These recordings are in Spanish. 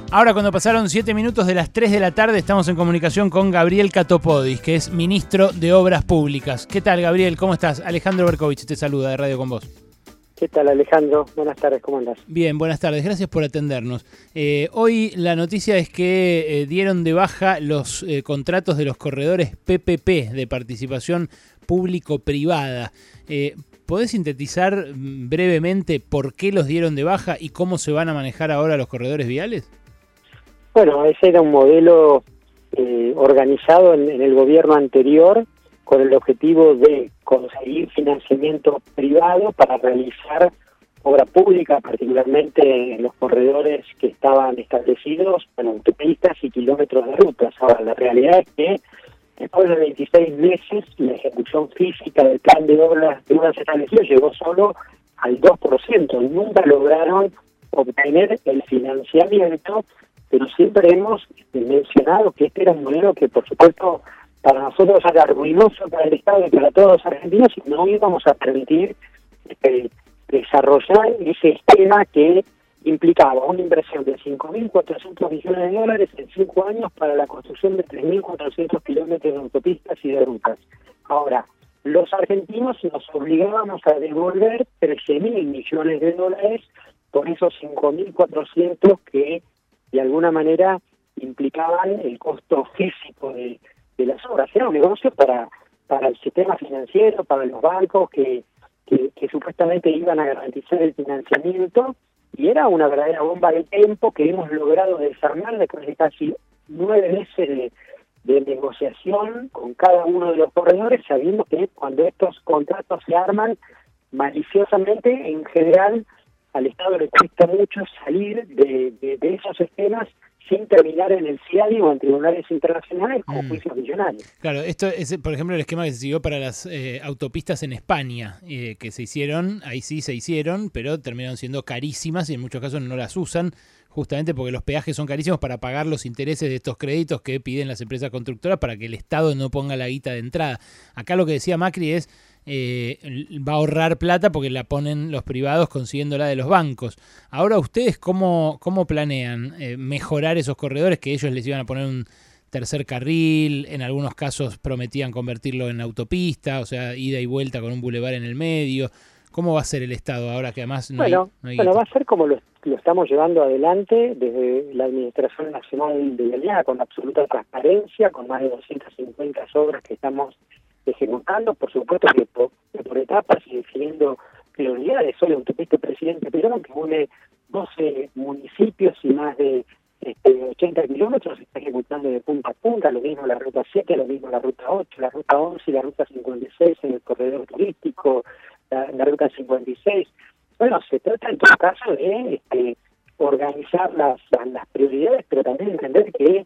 Ahora, cuando pasaron 7 minutos de las 3 de la tarde, estamos en comunicación con Gabriel Catopodis, que es ministro de Obras Públicas. ¿Qué tal, Gabriel? ¿Cómo estás? Alejandro Berkovich te saluda de Radio Con Vos. ¿Qué tal, Alejandro? Buenas tardes, ¿cómo andás? Bien, buenas tardes. Gracias por atendernos. Hoy la noticia es que dieron de baja los contratos de los corredores PPP, de participación público-privada. ¿Podés sintetizar brevemente por qué los dieron de baja y cómo se van a manejar ahora los corredores viales? Bueno, ese era un modelo organizado en el gobierno anterior con el objetivo de conseguir financiamiento privado para realizar obra pública, particularmente en los corredores que estaban establecidos en autopistas y kilómetros de rutas. Ahora, la realidad es que después de 26 meses, la ejecución física del plan de obras establecido llegó solo al 2%. Nunca lograron obtener el financiamiento, pero siempre hemos mencionado que este era un modelo que, por supuesto, para nosotros era ruinoso para el Estado y para todos los argentinos, y no íbamos a permitir desarrollar ese esquema que implicaba una inversión de 5.400 millones de dólares en 5 años para la construcción de 3.400 kilómetros de autopistas y de rutas. Ahora, los argentinos nos obligábamos a devolver 13.000 millones de dólares por esos 5.400 que de alguna manera implicaban el costo físico de las obras. Era un negocio para el sistema financiero, para los bancos que supuestamente iban a garantizar el financiamiento, y era una verdadera bomba de tiempo que hemos logrado desarmar después de casi 9 meses de negociación con cada uno de los corredores, sabiendo que cuando estos contratos se arman maliciosamente, en general al Estado le cuesta mucho salir de esos esquemas sin terminar en el CIADI o en tribunales internacionales con juicios millonarios. Claro, esto es, por ejemplo, el esquema que se siguió para las autopistas en España, que se hicieron, ahí sí se hicieron, pero terminaron siendo carísimas y en muchos casos no las usan, justamente porque los peajes son carísimos para pagar los intereses de estos créditos que piden las empresas constructoras para que el Estado no ponga la guita de entrada. Acá lo que decía Macri es va a ahorrar plata porque la ponen los privados consiguiéndola de los bancos. Ahora, ¿ustedes cómo planean mejorar esos corredores que ellos les iban a poner un tercer carril? En algunos casos prometían convertirlo en autopista, o sea, ida y vuelta con un bulevar en el medio. ¿Cómo va a ser el Estado ahora que además no hay Bueno, va a ser como lo estamos llevando adelante desde la Administración Nacional de Vialidad, con absoluta transparencia, con más de 250 obras que estamos ejecutando, por supuesto que por etapas y definiendo prioridades. Hoy la autopista Presidente Perón, que une 12 municipios y más de 80 kilómetros, se está ejecutando de punta a punta, lo mismo la Ruta 7, lo mismo la Ruta 8, la Ruta 11 y la Ruta 56 en el corredor turístico, la Ruta 56. Bueno, se trata en todo caso de organizar las prioridades, pero también entender que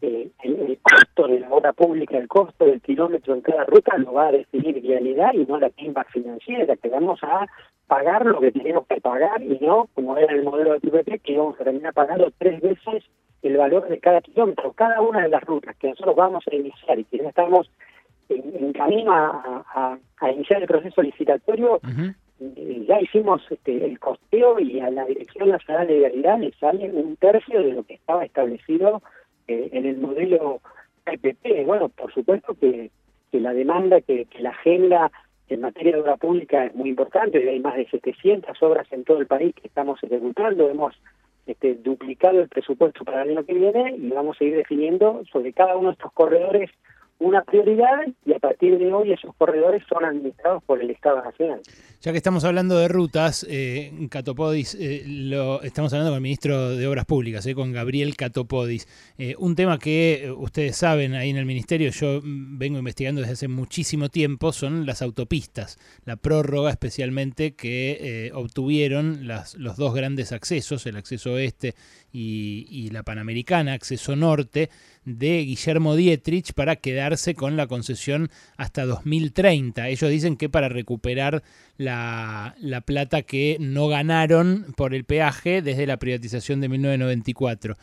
el costo de la obra pública, el costo del kilómetro en cada ruta lo va a definir Vialidad y no la timba financiera, que vamos a pagar lo que tenemos que pagar y no, como era el modelo de PPP, que vamos a terminar pagando 3 veces el valor de cada kilómetro. Cada una de las rutas que nosotros vamos a iniciar y que ya estamos en camino a iniciar el proceso licitatorio, ya hicimos el costeo y a la Dirección Nacional de Vialidad le sale 1/3 de lo que estaba establecido en el modelo PPP. Bueno, por supuesto que la demanda, que la agenda en materia de obra pública es muy importante. Hay más de 700 obras en todo el país que estamos ejecutando. Hemos duplicado el presupuesto para el año que viene y vamos a ir definiendo sobre cada uno de estos corredores una prioridad, y a partir de hoy esos corredores son administrados por el Estado Nacional. Ya que estamos hablando de rutas, Catopodis, estamos hablando con el ministro de Obras Públicas, con Gabriel Catopodis. Un tema que ustedes saben ahí en el ministerio, yo vengo investigando desde hace muchísimo tiempo, son las autopistas, la prórroga especialmente que obtuvieron los dos grandes accesos, el acceso oeste y la Panamericana, acceso norte, de Guillermo Dietrich para quedarse con la concesión hasta 2030. Ellos dicen que para recuperar la plata que no ganaron por el peaje desde la privatización de 1994.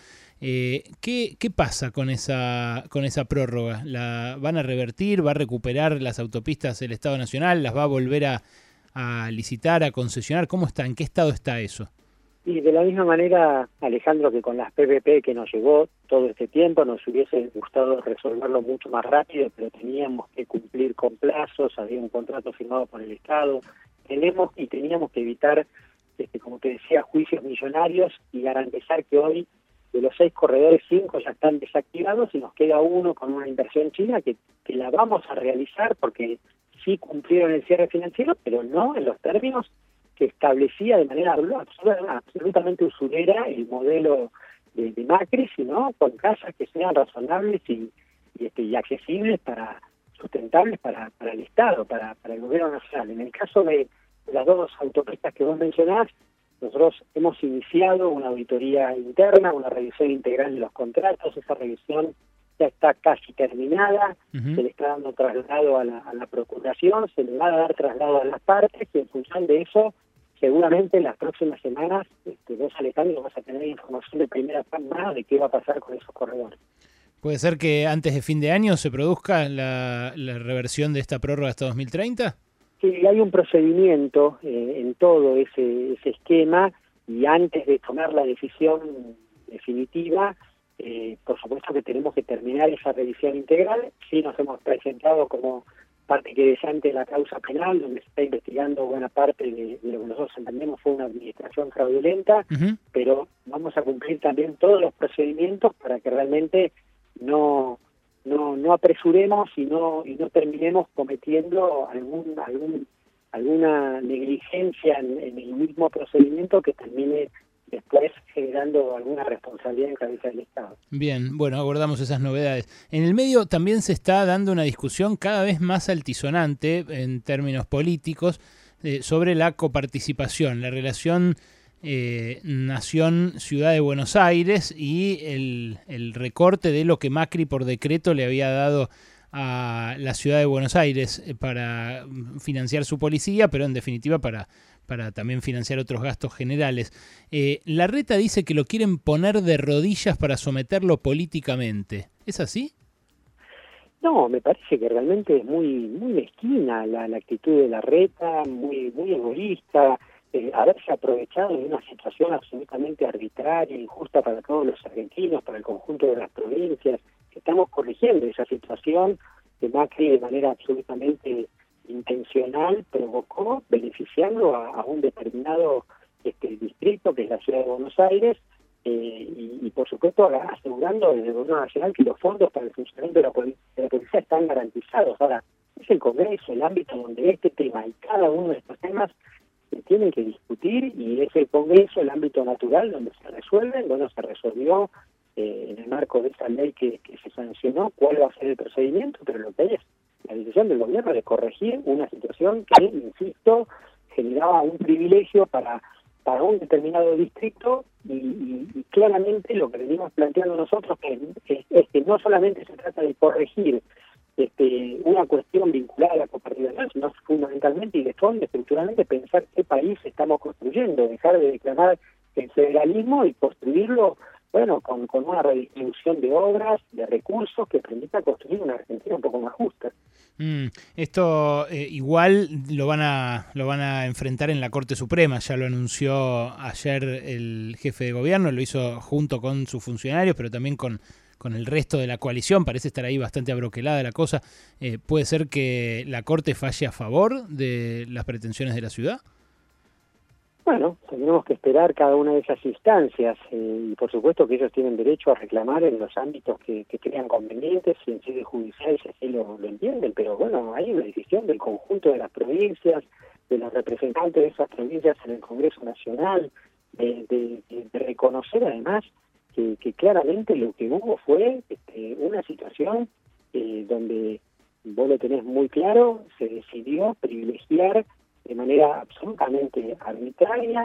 ¿Qué pasa con esa prórroga? ¿La van a revertir? ¿Va a recuperar las autopistas el Estado Nacional? ¿Las va a volver a licitar, a concesionar? ¿Cómo está? ¿En qué estado está eso? Y de la misma manera, Alejandro, que con las PPP que nos llevó todo este tiempo, nos hubiese gustado resolverlo mucho más rápido, pero teníamos que cumplir con plazos, había un contrato firmado por el Estado, teníamos que evitar, como te decía, juicios millonarios y garantizar que hoy de los 6 corredores, 5 ya están desactivados y nos queda uno con una inversión china que la vamos a realizar porque sí cumplieron el cierre financiero, pero no en los términos que establecía de manera absolutamente usurera el modelo de Macri, sino con casas que sean razonables y accesibles sustentables para el Estado, para el gobierno nacional. En el caso de las 2 autopistas que vos mencionás, nosotros hemos iniciado una auditoría interna, una revisión integral de los contratos. Esa revisión ya está casi terminada, se le está dando traslado a la Procuración, se le va a dar traslado a las partes y en función de eso, seguramente en las próximas semanas, vos, Alejandro, vas a tener información de primera mano de qué va a pasar con esos corredores. ¿Puede ser que antes de fin de año se produzca la reversión de esta prórroga hasta 2030? Sí, hay un procedimiento en todo ese esquema y antes de tomar la decisión definitiva, por supuesto que tenemos que terminar esa revisión integral. Sí, nos hemos presentado como parte querellante de la causa penal, donde se está investigando buena parte de lo que nosotros entendemos fue una administración fraudulenta, pero vamos a cumplir también todos los procedimientos para que realmente no apresuremos y no terminemos cometiendo alguna negligencia en el mismo procedimiento que termine después generando alguna responsabilidad en cabeza del Estado. Bien, bueno, abordamos esas novedades. En el medio también se está dando una discusión cada vez más altisonante en términos políticos sobre la coparticipación, la relación Nación-Ciudad de Buenos Aires y el recorte de lo que Macri por decreto le había dado a la Ciudad de Buenos Aires para financiar su policía, pero en definitiva para también financiar otros gastos generales. Larreta dice que lo quieren poner de rodillas para someterlo políticamente. ¿Es así? No, me parece que realmente es muy mezquina la actitud de Larreta, muy egoísta, haberse aprovechado de una situación absolutamente arbitraria, injusta para todos los argentinos, para el conjunto de las provincias. Estamos corrigiendo esa situación que Macri de manera absolutamente intencional provocó, beneficiando a un determinado distrito que es la Ciudad de Buenos Aires, y por supuesto asegurando desde el gobierno nacional que los fondos para el funcionamiento de la policía están garantizados. Ahora, es el Congreso, el ámbito donde este tema y cada uno de estos temas se tienen que discutir, y es el Congreso el ámbito natural donde se resuelven. Bueno, se resolvió en el marco de esa ley que se sancionó cuál va a ser el procedimiento, pero lo que hay es la decisión del gobierno de corregir una situación que, insisto, generaba un privilegio para un determinado distrito, y claramente lo que venimos planteando nosotros es que no solamente se trata de corregir una cuestión vinculada a la coparticipación, sino fundamentalmente y de fondo, estructuralmente, pensar qué país estamos construyendo, dejar de declarar el federalismo y construirlo, bueno, con una redistribución de obras, de recursos que permita construir una Argentina un poco más justa. Esto igual lo van a enfrentar en la Corte Suprema, ya lo anunció ayer el jefe de gobierno, lo hizo junto con sus funcionarios, pero también con el resto de la coalición. Parece estar ahí bastante abroquelada la cosa. ¿Puede ser que la Corte falle a favor de las pretensiones de la ciudad? Bueno, tenemos que esperar cada una de esas instancias, y por supuesto que ellos tienen derecho a reclamar en los ámbitos que crean convenientes, y en sede judicial si así lo entienden, pero bueno, hay una decisión del conjunto de las provincias, de los representantes de esas provincias en el Congreso Nacional, de reconocer además que claramente lo que hubo fue una situación donde, vos lo tenés muy claro, se decidió privilegiar de manera absolutamente arbitraria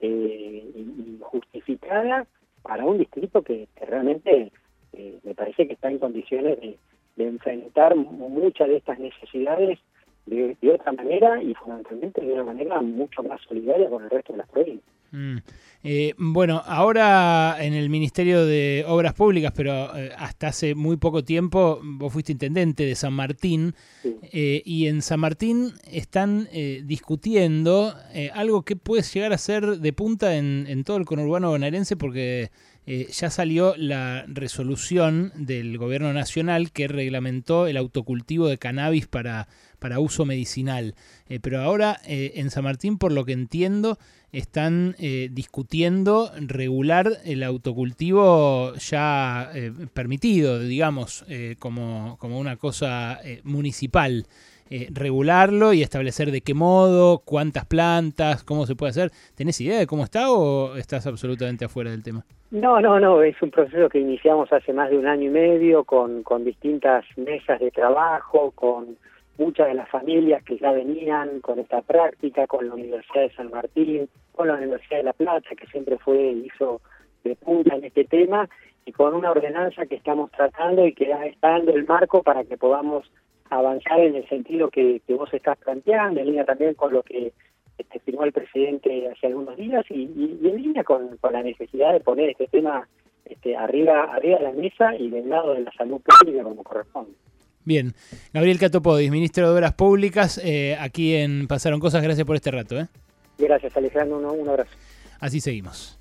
y justificada para un distrito que realmente me parece que está en condiciones de enfrentar muchas de estas necesidades de otra manera, y fundamentalmente de una manera mucho más solidaria con el resto de las provincias. Bueno, ahora en el Ministerio de Obras Públicas, pero hasta hace muy poco tiempo, vos fuiste intendente de San Martín, Sí. y en San Martín están discutiendo algo que puede llegar a ser de punta en todo el conurbano bonaerense, porque ya salió la resolución del gobierno nacional que reglamentó el autocultivo de cannabis para uso medicinal. Pero ahora en San Martín, por lo que entiendo, están discutiendo regular el autocultivo ya permitido, digamos, como una cosa municipal. Regularlo y establecer de qué modo, cuántas plantas, cómo se puede hacer. ¿Tenés idea de cómo está o estás absolutamente afuera del tema? No, es un proceso que iniciamos hace más de 1 año y medio con distintas mesas de trabajo, con muchas de las familias que ya venían con esta práctica, con la Universidad de San Martín, con la Universidad de La Plata, que siempre hizo de punta en este tema, y con una ordenanza que estamos tratando y que está dando el marco para que podamos avanzar en el sentido que vos estás planteando, en línea también con lo que firmó el presidente hace algunos días y en línea con la necesidad de poner este tema arriba de la mesa y del lado de la salud pública como corresponde. Bien. Gabriel Catopodis, ministro de Obras Públicas, aquí en Pasaron Cosas. Gracias por este rato. Gracias, Alejandro. Un abrazo. Así seguimos.